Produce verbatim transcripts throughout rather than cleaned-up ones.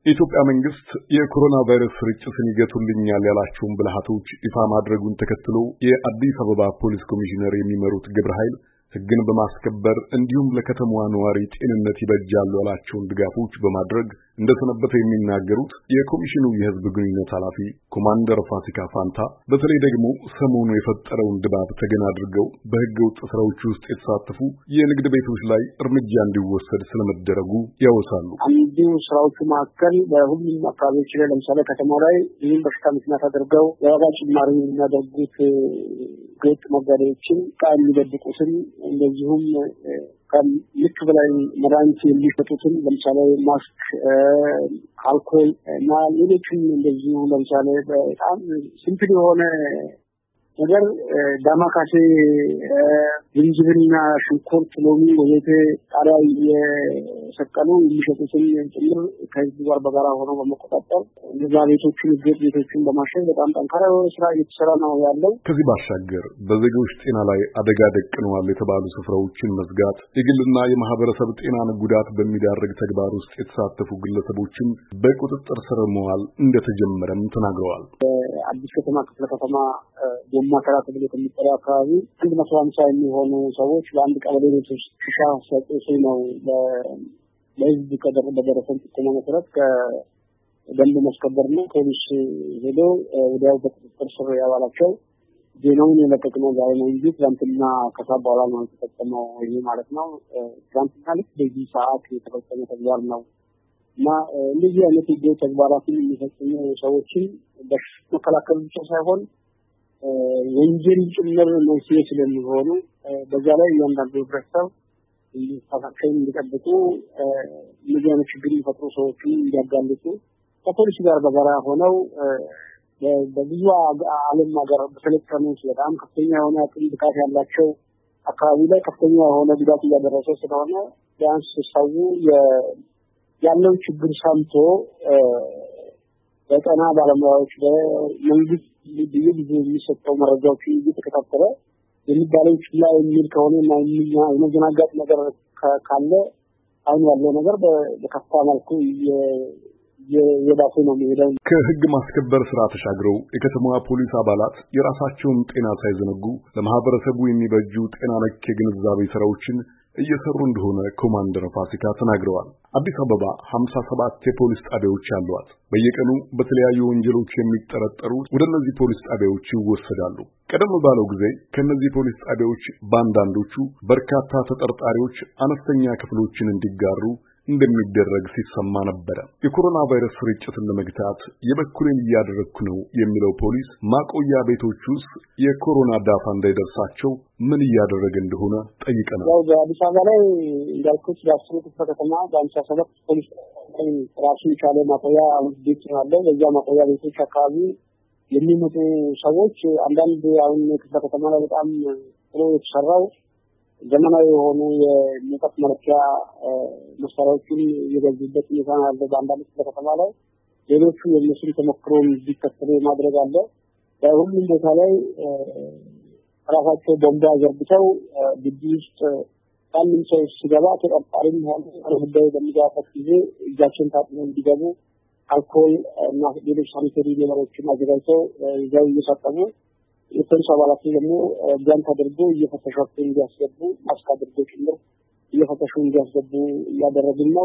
የኢትዮጵያ መንግስት የኮሮና ቫይረስ ስርጭትን ይገቱልኛል ያላቸውን ብልሃቶች ይፋ ማድረጉን ተከትሎ የአዲስ አበባ ፖሊስ ኮሚሽነር የሚመሩት ግብረ ኃይል ሕግን በማስከበር እንዲሁም ለከተማዋ ነዋሪ ጤንነት ይበጃሉ ያላቸውን ድጋፎች በማድረግ እንደተነበተ የሚናገሩት የኮሚሽኑ የህዝብ ግንኙነት ኃላፊ ኮማንደር ፋሲካ ፋንታ በተለይ ደግሞ ሰሞኑ የፈጠረውን ድባብ ተገን አድርገው በህገ ወጥ ስራዎች ውስጥ የተሳተፉ የንግድ ቤቶች ላይ እርምጃ እንዲወሰድ ስለመደረጉ ያወሳሉ። አንዱ ስራዎቹ መካከል በሁሉም አካባቢዎች ላይ ለምሳሌ ከተማው ላይ ይህን በሽታ ምክንያት አድርገው የዋጋ ጭማሪ የሚያደርጉት ህገወጥ ነጋዴዎችን ቃል የሚደብቁትን እንደዚሁም ከልክ በላይ መድኃኒት የሚሸጡትን ለምሳሌ ማስክ፣ አልኮል እና ሌሎችም እንደዚሁ ለምሳሌ በጣም ሲምፕል የሆነ ነገር ዳማካሴ፣ ዝንጅብልና ሽንኩርት፣ ሎሚ ወዘተ ጣሪያ የሰቀሉ የሚሸጡትን ጭምር ከህዝብ ጋር በጋራ ሆነው በመቆጣጠር እነዛ ቤቶችን ህገወጥ ቤቶችን በማሸግ በጣም ጠንካራ የሆነ ስራ እየተሰራ ነው ያለው። ከዚህ ባሻገር በዜጎች ጤና ላይ አደጋ ደቅነዋል የተባሉ ስፍራዎችን መዝጋት፣ የግልና የማህበረሰብ ጤናን ጉዳት በሚዳርግ ተግባር ውስጥ የተሳተፉ ግለሰቦችን በቁጥጥር ስር መዋል እንደተጀመረም ተናግረዋል። አዲስ ከተማ ክፍለ ከተማ ጎማ ተራ ተብሎ ከሚጠራው አካባቢ አንድ መቶ ሃምሳ የሚሆኑ ሰዎች በአንድ ቀበሌ ቤት ውስጥ ሽሻ ሲያጨሱ ነው ለህዝብ በደረሰን ጥቆማ መሰረት ከደንብ ማስከበርና ፖሊስ ሄዶ ወዲያው በቁጥጥር ስር ያዋላቸው። ዜናውን የለቀቅነው ዛሬ ነው እንጂ ትናንትና ከሰዓት በኋላ ነው የተፈጸመው ይሄ ማለት ነው። ትናንትና ልክ በዚህ ሰዓት የተፈጸመ ተግባር ነው እና እንደዚህ አይነት ህገወጥ ተግባራትን የሚፈጽሙ ሰዎችን በመከላከል ብቻ ሳይሆን ወንጀል ጭምር መንስኤ ስለሚሆኑ በዛ ላይ እያንዳንዱ ህብረተሰብ እንዲታከም እንዲጠብቁ እንደዚህ አይነት ችግር የሚፈጥሩ ሰዎችን እንዲያጋልጡ ከፖሊስ ጋር በጋራ ሆነው በብዙ ዓለም ሀገር በሰለጠኑት በጣም ከፍተኛ የሆነ አቅም ብቃት ያላቸው አካባቢ ላይ ከፍተኛ የሆነ ጉዳት እያደረሰ ስለሆነ ቢያንስ ሰው ያለው ችግር ሰምቶ በጤና ባለሙያዎች በመንግስት ልዩ ልዩ የሚሰጠው መረጃዎች እየተከታተለ የሚባለው ችላ የሚል ከሆነ እና የመዘናጋት ነገር ካለ አሁን ያለው ነገር በከፋ መልኩ የባሰ ነው የሚሄደው። ከህግ ማስከበር ስራ ተሻግረው የከተማዋ ፖሊስ አባላት የራሳቸውን ጤና ሳይዘነጉ ለማህበረሰቡ የሚበጁ ጤና ነክ የግንዛቤ ስራዎችን እየሰሩ እንደሆነ ኮማንደር ፋሲካ ተናግረዋል። አዲስ አበባ ሃምሳ ሰባት የፖሊስ ጣቢያዎች አሏት። በየቀኑ በተለያዩ ወንጀሎች የሚጠረጠሩ ወደ እነዚህ ፖሊስ ጣቢያዎች ይወሰዳሉ። ቀደም ባለው ጊዜ ከነዚህ ፖሊስ ጣቢያዎች በአንዳንዶቹ በርካታ ተጠርጣሪዎች አነስተኛ ክፍሎችን እንዲጋሩ እንደሚደረግ ሲሰማ ነበር። የኮሮና ቫይረስ ስርጭትን ለመግታት የበኩሌን እያደረኩ ነው የሚለው ፖሊስ ማቆያ ቤቶች ውስጥ የኮሮና ዳፋ እንዳይደርሳቸው ምን እያደረገ እንደሆነ ጠይቀናል። ያው በአዲስ አበባ ላይ እንዳልኩት በአስሩ ክፍለ ከተማ በአምሳ ሰባት ፖሊስ ራሱ የቻለ ማቆያ ቤት አለ። በዛ ማቆያ ቤቶች አካባቢ የሚመጡ ሰዎች አንዳንድ አሁን ክፍለ ከተማ ላይ በጣም ጥሩ የተሰራው ዘመናዊ የሆኑ የሙቀት መለኪያ መሳሪያዎችን የገዙበት ሁኔታ አለ በአንዳንድ ክፍለ ከተማ ላይ። ሌሎቹ የእነሱን ተሞክሮ እንዲከተሉ ማድረግ አለ። በሁሉም ቦታ ላይ ራሳቸው ቦምባ ዘርግተው ግቢ ውስጥ ማንም ሰው ሲገባ ተጠርጣሪም ሆነ ጉዳይ በሚገባበት ጊዜ እጃቸውን ታጥበው እንዲገቡ አልኮል እና ሌሎች ሳኒታሪ ነገሮችን አዘጋጅተው ይዘው እየሰጠሙ የፖሊስ አባላት ደግሞ ጓንት አድርጎ እየፈተሻቸው እንዲያስገቡ ማስክ አድርጎ ጭምር እየፈተሹ እንዲያስገቡ እያደረግን ነው።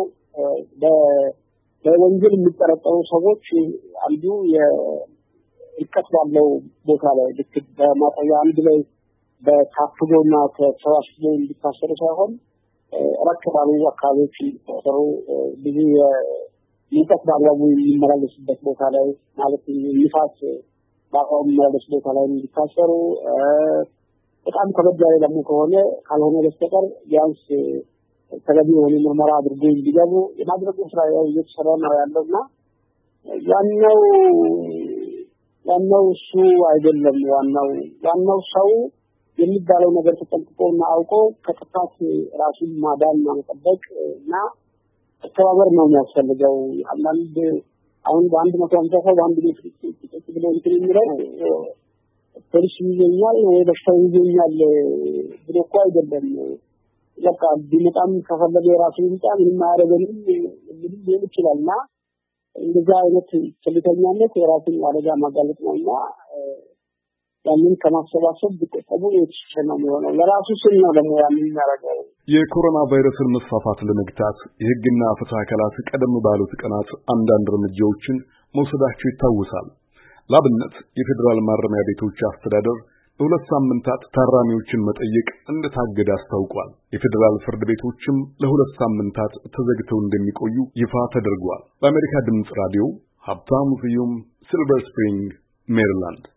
በወንጀል የሚጠረጠሩ ሰዎች አንዱ የርቀት ባለው ቦታ ላይ ልክ በማቆያ አንድ ላይ በታፍጎና ተሰባስቦ እንዲታሰሩ ሳይሆን ራቅ ባሉ አካባቢዎች እንዲታሰሩ ብዙ የሙቀት በአግባቡ የሚመላለስበት ቦታ ላይ ማለት ንፋስ በአግባቡ የሚመላለስ ቦታ ላይ እንዲታሰሩ በጣም ከበድ ያለ ደግሞ ከሆነ ካልሆነ በስተቀር ቢያንስ ተገቢ የሆነ ምርመራ አድርጎ እንዲገቡ የማድረግ ስራ ያው እየተሰራ ነው ያለውና ያለው ያለው እሱ አይደለም። ዋናው ዋናው ሰው የሚባለው ነገር ተጠንቅቆና አውቆ ከጥፋት ራሱን ማዳን ማጠበቅ እና ተባበር ነው የሚያስፈልገው። አንዳንድ አሁን በአንድ መቶ ሃምሳ ሰው በአንድ ቤት ውስጥ ብለው የሚለው ፖሊስ ይዘኛል ወይ በሽታው ይዘኛል ብሎ እኮ አይደለም። በቃ ቢመጣም ከፈለገ ራሱ ይምጣ ምንም አያደርግም ሊል ይችላልና እንደዛ አይነት ቸልተኛነት የራስን አደጋ ማጋለጥ ነውና ያንን ከማሰባሰብ ቢቆጠቡ የተሻለ ነው። ለራሱ ስም ነው ደግሞ ያንን የሚያደርገው። የኮሮና ቫይረስን መስፋፋት ለመግታት የሕግና ፍትህ አካላት ቀደም ባሉት ቀናት አንዳንድ እርምጃዎችን መውሰዳቸው ይታወሳል። ለአብነት የፌዴራል ማረሚያ ቤቶች አስተዳደር በሁለት ሳምንታት ታራሚዎችን መጠየቅ እንደታገደ አስታውቋል። የፌዴራል ፍርድ ቤቶችም ለሁለት ሳምንታት ተዘግተው እንደሚቆዩ ይፋ ተደርጓል። በአሜሪካ ድምጽ ራዲዮ ሀብታሙ ስዩም ሲልቨር ስፕሪንግ ሜሪላንድ